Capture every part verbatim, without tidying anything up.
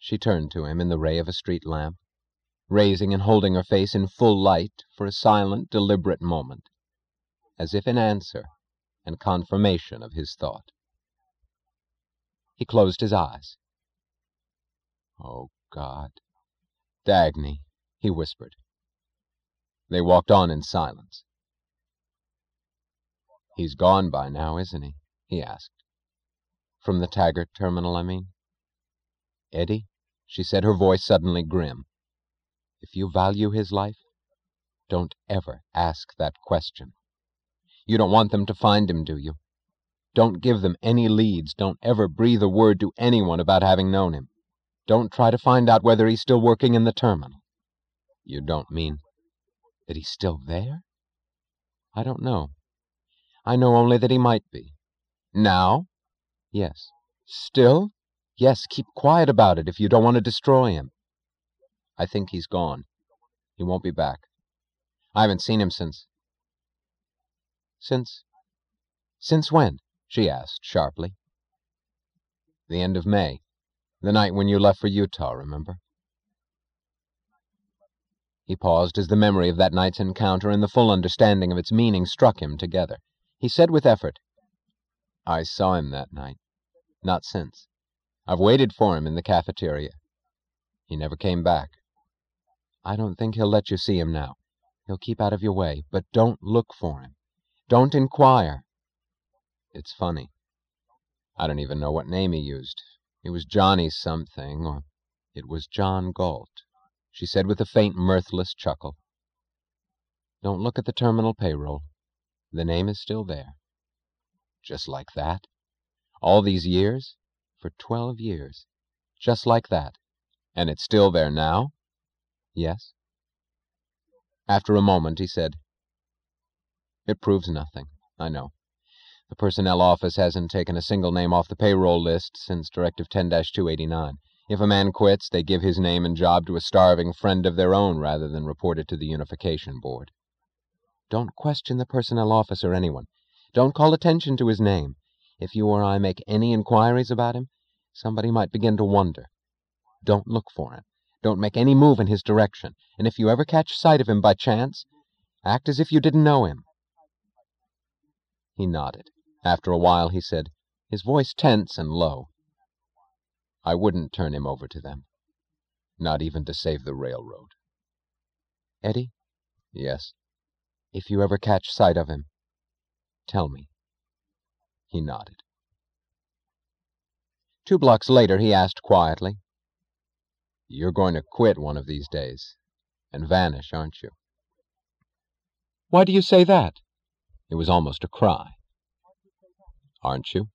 She turned to him in the ray of a street lamp, raising and holding her face in full light for a silent, deliberate moment, as if in answer and confirmation of his thought. He closed his eyes. "Oh, God, Dagny," he whispered. They walked on in silence. "He's gone by now, isn't he?" he asked. "From the Taggart terminal, I mean?" "Eddie," she said, her voice suddenly grim, "if you value his life, don't ever ask that question. You don't want them to find him, do you? Don't give them any leads. Don't ever breathe a word to anyone about having known him. Don't try to find out whether he's still working in the terminal." "You don't mean that he's still there?" "I don't know. I know only that he might be." "Now?" "Yes." "Still?" "Yes. Keep quiet about it if you don't want to destroy him." "I think he's gone. He won't be back. I haven't seen him since—" "Since? Since when?" she asked sharply. "The end of May. The night when you left for Utah, remember?" He paused as the memory of that night's encounter and the full understanding of its meaning struck him together. He said with effort, "I saw him that night. Not since. I've waited for him in the cafeteria. He never came back." "I don't think he'll let you see him now. He'll keep out of your way. But don't look for him. Don't inquire." "It's funny. I don't even know what name he used. It was Johnny something, or it was John Galt," she said with a faint, mirthless chuckle. "Don't look at the terminal payroll. The name is still there." "Just like that? All these years?" "For twelve years. Just like that. And it's still there now?" "Yes." After a moment he said, "It proves nothing, I know. The personnel office hasn't taken a single name off the payroll list since Directive ten dash two eighty-nine. If a man quits, they give his name and job to a starving friend of their own rather than report it to the Unification Board." "Don't question the personnel office or anyone. Don't call attention to his name. If you or I make any inquiries about him, somebody might begin to wonder. Don't look for him. Don't make any move in his direction. And if you ever catch sight of him by chance, act as if you didn't know him." He nodded. After a while he said, his voice tense and low, "I wouldn't turn him over to them. Not even to save the railroad." "Eddie?" "Yes?" "If you ever catch sight of him, tell me." He nodded. Two blocks later he asked quietly, "You're going to quit one of these days and vanish, aren't you?" "Why do you say that?" It was almost a cry. "Aren't you?"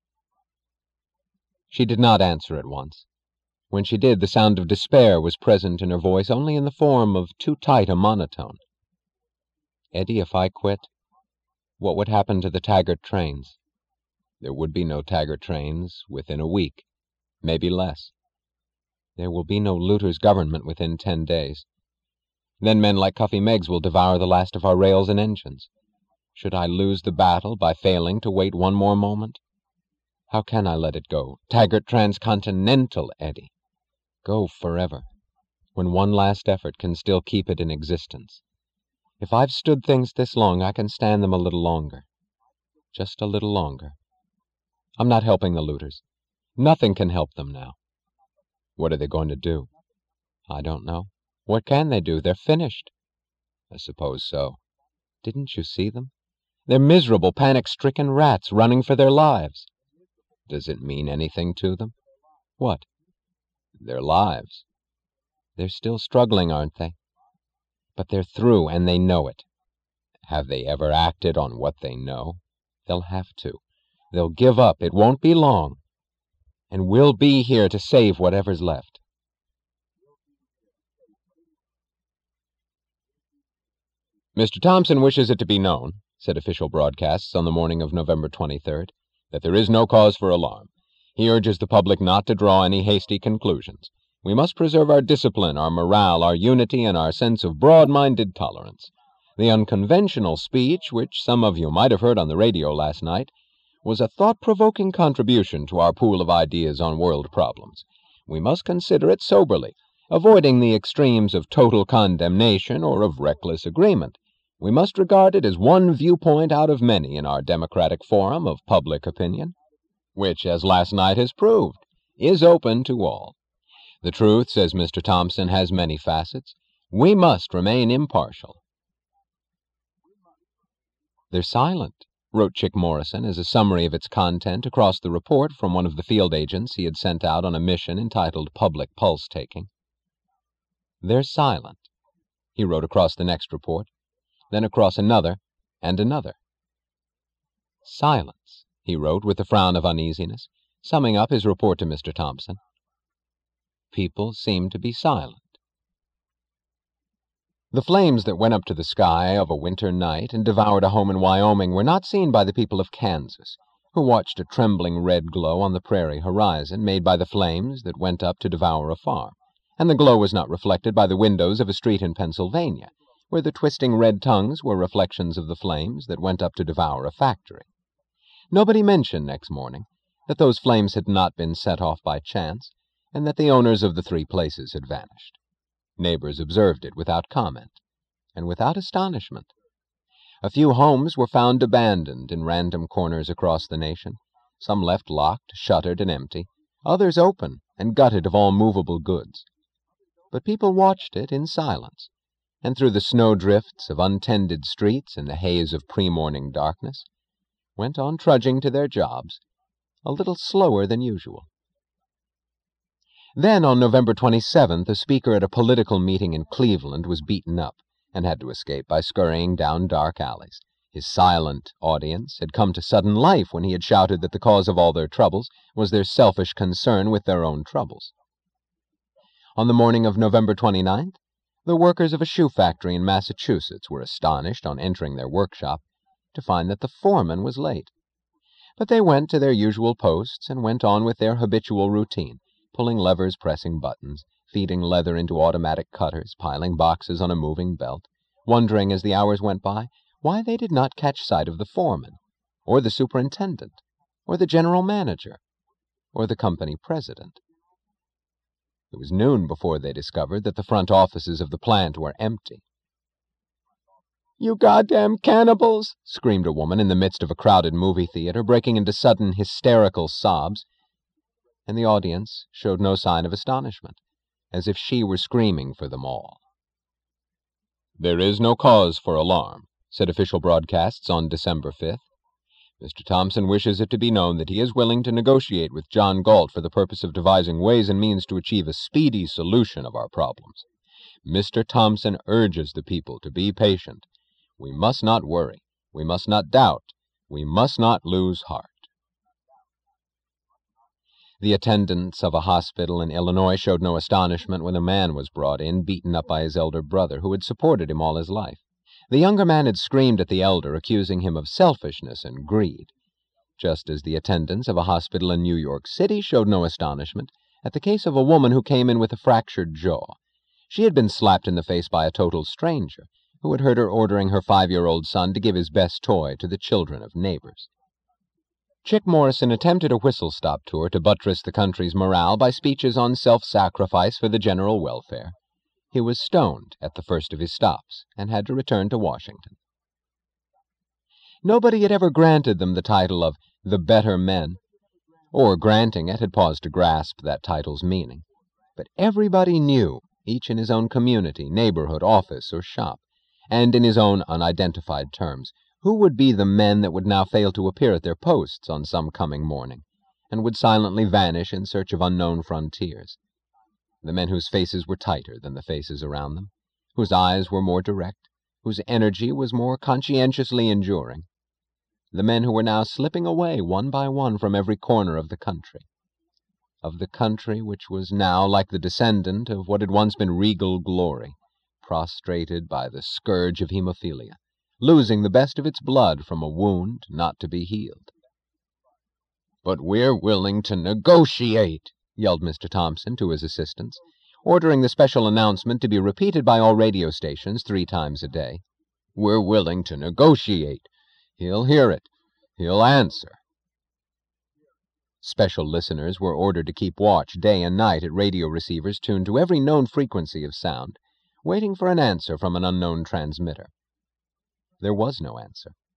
She did not answer at once. When she did, the sound of despair was present in her voice, only in the form of too tight a monotone. "Eddie, if I quit, what would happen to the Taggart trains?" "There would be no Taggart trains within a week, maybe less." "There will be no looters' government within ten days. Then men like Cuffy Meggs will devour the last of our rails and engines. Should I lose the battle by failing to wait one more moment? How can I let it go? Taggart Transcontinental, Eddie. Go forever, when one last effort can still keep it in existence. If I've stood things this long, I can stand them a little longer. Just a little longer. I'm not helping the looters. Nothing can help them now." "What are they going to do?" "I don't know. What can they do? They're finished." "I suppose so." "Didn't you see them? They're miserable, panic-stricken rats running for their lives." "Does it mean anything to them?" "What?" "Their lives." "They're still struggling, aren't they? But they're through, and they know it." "Have they ever acted on what they know?" "They'll have to. They'll give up. It won't be long. And we'll be here to save whatever's left." "Mister Thompson wishes it to be known," said official broadcasts on the morning of November twenty-third, "that there is no cause for alarm. He urges the public not to draw any hasty conclusions. We must preserve our discipline, our morale, our unity, and our sense of broad-minded tolerance. The unconventional speech, which some of you might have heard on the radio last night, was a thought-provoking contribution to our pool of ideas on world problems. We must consider it soberly, avoiding the extremes of total condemnation or of reckless agreement. We must regard it as one viewpoint out of many in our democratic forum of public opinion, which, as last night has proved, is open to all. The truth, says Mister Thompson, has many facets. We must remain impartial. They're silent, wrote Chick Morrison as a summary of its content across the report from one of the field agents he had sent out on a mission entitled Public Pulse Taking. They're silent, he wrote across the next report, then across another and another. Silence, he wrote with a frown of uneasiness, summing up his report to Mister Thompson. People seem to be silent. The flames that went up to the sky of a winter night and devoured a home in Wyoming were not seen by the people of Kansas, who watched a trembling red glow on the prairie horizon made by the flames that went up to devour a farm, and the glow was not reflected by the windows of a street in Pennsylvania, where the twisting red tongues were reflections of the flames that went up to devour a factory. Nobody mentioned next morning that those flames had not been set off by chance, and that the owners of the three places had vanished. Neighbors observed it without comment, and without astonishment. A few homes were found abandoned in random corners across the nation, some left locked, shuttered, and empty, others open and gutted of all movable goods. But people watched it in silence, and through the snowdrifts of untended streets and the haze of pre-morning darkness, went on trudging to their jobs, a little slower than usual. Then, on November twenty-seventh, a speaker at a political meeting in Cleveland was beaten up and had to escape by scurrying down dark alleys. His silent audience had come to sudden life when he had shouted that the cause of all their troubles was their selfish concern with their own troubles. On the morning of November twenty-ninth, the workers of a shoe factory in Massachusetts were astonished, on entering their workshop, to find that the foreman was late. But they went to their usual posts and went on with their habitual routine, pulling levers, pressing buttons, feeding leather into automatic cutters, piling boxes on a moving belt, wondering as the hours went by why they did not catch sight of the foreman, or the superintendent, or the general manager, or the company president. It was noon before they discovered that the front offices of the plant were empty. "You goddamn cannibals!" screamed a woman in the midst of a crowded movie theater, breaking into sudden hysterical sobs, and the audience showed no sign of astonishment, as if she were screaming for them all. "There is no cause for alarm," said official broadcasts on December fifth. "Mister Thompson wishes it to be known that he is willing to negotiate with John Galt for the purpose of devising ways and means to achieve a speedy solution of our problems. Mister Thompson urges the people to be patient. We must not worry. We must not doubt. We must not lose heart." The attendants of a hospital in Illinois showed no astonishment when a man was brought in, beaten up by his elder brother, who had supported him all his life. The younger man had screamed at the elder, accusing him of selfishness and greed, just as the attendants of a hospital in New York City showed no astonishment at the case of a woman who came in with a fractured jaw. She had been slapped in the face by a total stranger, who had heard her ordering her five-year-old son to give his best toy to the children of neighbors. Chick Morrison attempted a whistle-stop tour to buttress the country's morale by speeches on self-sacrifice for the general welfare. He was stoned at the first of his stops, and had to return to Washington. Nobody had ever granted them the title of the better men, or granting it had paused to grasp that title's meaning. But everybody knew, each in his own community, neighborhood, office, or shop, and in his own unidentified terms, who would be the men that would now fail to appear at their posts on some coming morning, and would silently vanish in search of unknown frontiers. The men whose faces were tighter than the faces around them, whose eyes were more direct, whose energy was more conscientiously enduring. The men who were now slipping away one by one from every corner of the country. Of the country which was now like the descendant of what had once been regal glory, prostrated by the scourge of hemophilia, losing the best of its blood from a wound not to be healed. "But we're willing to negotiate," yelled Mister Thompson to his assistants, ordering the special announcement to be repeated by all radio stations three times a day. "We're willing to negotiate. He'll hear it. He'll answer." Special listeners were ordered to keep watch day and night at radio receivers tuned to every known frequency of sound, waiting for an answer from an unknown transmitter. There was no answer.